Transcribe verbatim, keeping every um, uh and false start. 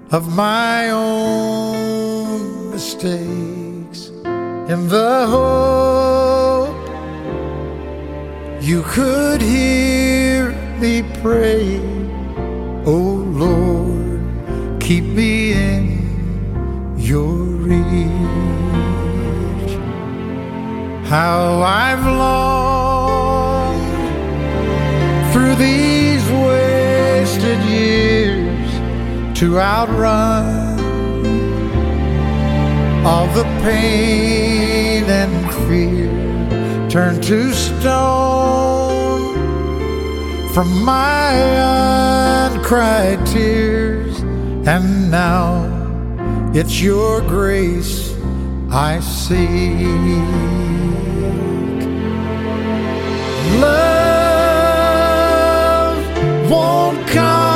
of my own mistakes, in the hope you could hear me pray. Oh Lord, keep me in your reach. How I've longed through these wasted years to outrun all the pain and fear, turn to stone from my uncried tears. And now it's your grace I seek. Love won't come